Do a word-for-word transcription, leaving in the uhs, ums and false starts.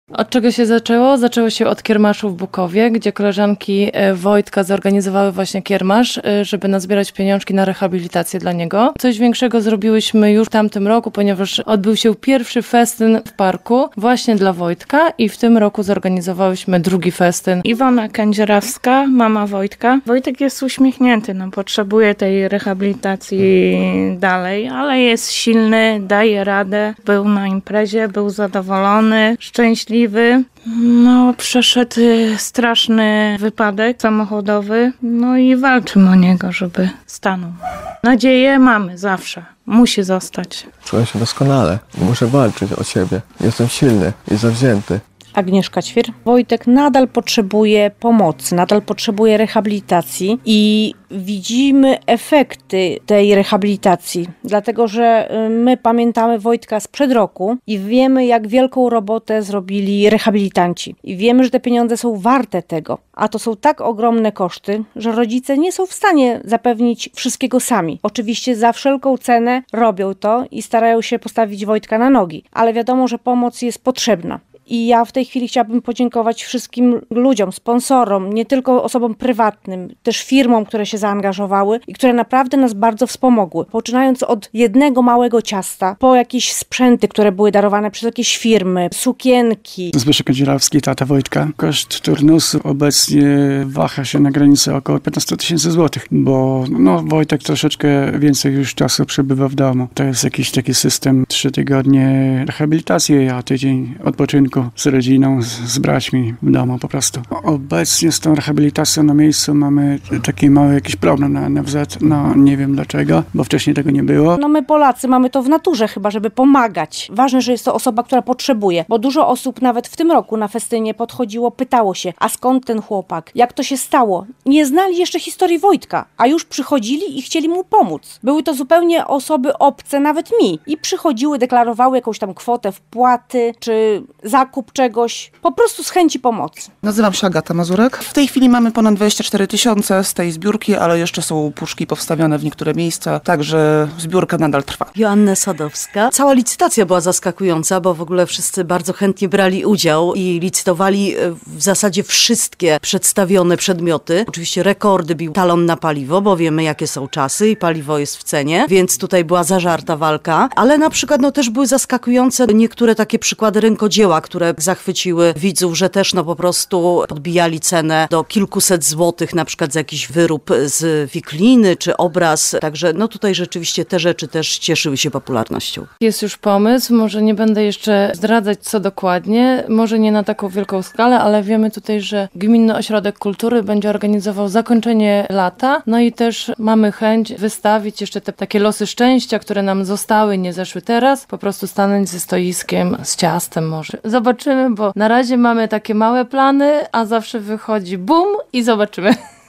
Od czego się zaczęło? Zaczęło się od kiermaszu w Bukowie, gdzie koleżanki Wojtka zorganizowały właśnie kiermasz, żeby nazbierać pieniążki na rehabilitację dla niego. Coś większego zrobiłyśmy już w tamtym roku, ponieważ odbył się pierwszy festyn w parku właśnie dla Wojtka i w tym roku zorganizowałyśmy drugi festyn. Iwona Kędzierawska, mama Wojtka. Wojtek jest uśmiechnięty, no potrzebuje tej rehabilitacji dalej, ale jest silny, daje radę. Był na imprezie, był zadowolony, szczęśliwy. No, przeszedł straszny wypadek samochodowy, no i walczymy o niego, żeby stanął. Nadzieję mamy zawsze. Musi zostać. Czuję się doskonale. Muszę walczyć o siebie. Jestem silny i zawzięty. Agnieszka Ćwir. Wojtek nadal potrzebuje pomocy, nadal potrzebuje rehabilitacji i widzimy efekty tej rehabilitacji, dlatego że my pamiętamy Wojtka sprzed roku i wiemy, jak wielką robotę zrobili rehabilitanci. I wiemy, że te pieniądze są warte tego, a to są tak ogromne koszty, że rodzice nie są w stanie zapewnić wszystkiego sami. Oczywiście za wszelką cenę robią to i starają się postawić Wojtka na nogi, ale wiadomo, że pomoc jest potrzebna. I ja w tej chwili chciałabym podziękować wszystkim ludziom, sponsorom, nie tylko osobom prywatnym, też firmom, które się zaangażowały i które naprawdę nas bardzo wspomogły. Poczynając od jednego małego ciasta, po jakieś sprzęty, które były darowane przez jakieś firmy, sukienki. Zbyszek Kędzierawski, tata Wojtka. Koszt turnusu obecnie waha się na granicy około piętnaście tysięcy złotych, bo no, Wojtek troszeczkę więcej już czasu przebywa w domu. To jest jakiś taki system, trzy tygodnie rehabilitacji, a tydzień odpoczynku z rodziną, z, z braćmi w domu po prostu. Obecnie z tą rehabilitacją na miejscu mamy taki mały jakiś problem na N F Z, no nie wiem dlaczego, bo wcześniej tego nie było. No my Polacy mamy to w naturze chyba, żeby pomagać. Ważne, że jest to osoba, która potrzebuje, bo dużo osób nawet w tym roku na festynie podchodziło, pytało się, a skąd ten chłopak? Jak to się stało? Nie znali jeszcze historii Wojtka, a już przychodzili i chcieli mu pomóc. Były to zupełnie osoby obce, nawet mi. I przychodziły, deklarowały jakąś tam kwotę wpłaty, czy zakup czegoś, po prostu z chęci pomocy. Nazywam się Agata Mazurek. W tej chwili mamy ponad dwadzieścia cztery tysiące z tej zbiórki, ale jeszcze są puszki powstawione w niektóre miejsca, także zbiórka nadal trwa. Joanna Sadowska. Cała licytacja była zaskakująca, bo w ogóle wszyscy bardzo chętnie brali udział i licytowali w zasadzie wszystkie przedstawione przedmioty. Oczywiście rekordy bił talon na paliwo, bo wiemy, jakie są czasy i paliwo jest w cenie, więc tutaj była zażarta walka, ale na przykład no, też były zaskakujące niektóre takie przykłady rękodzieła, które zachwyciły widzów, że też no po prostu podbijali cenę do kilkuset złotych, na przykład za jakiś wyrób z wikliny czy obraz. Także no tutaj rzeczywiście te rzeczy też cieszyły się popularnością. Jest już pomysł, może nie będę jeszcze zdradzać co dokładnie, może nie na taką wielką skalę, ale wiemy tutaj, że Gminny Ośrodek Kultury będzie organizował zakończenie lata, no i też mamy chęć wystawić jeszcze te takie losy szczęścia, które nam zostały, nie zeszły teraz, po prostu stanąć ze stoiskiem, z ciastem może. Zobaczymy, bo na razie mamy takie małe plany, a zawsze wychodzi bum i zobaczymy.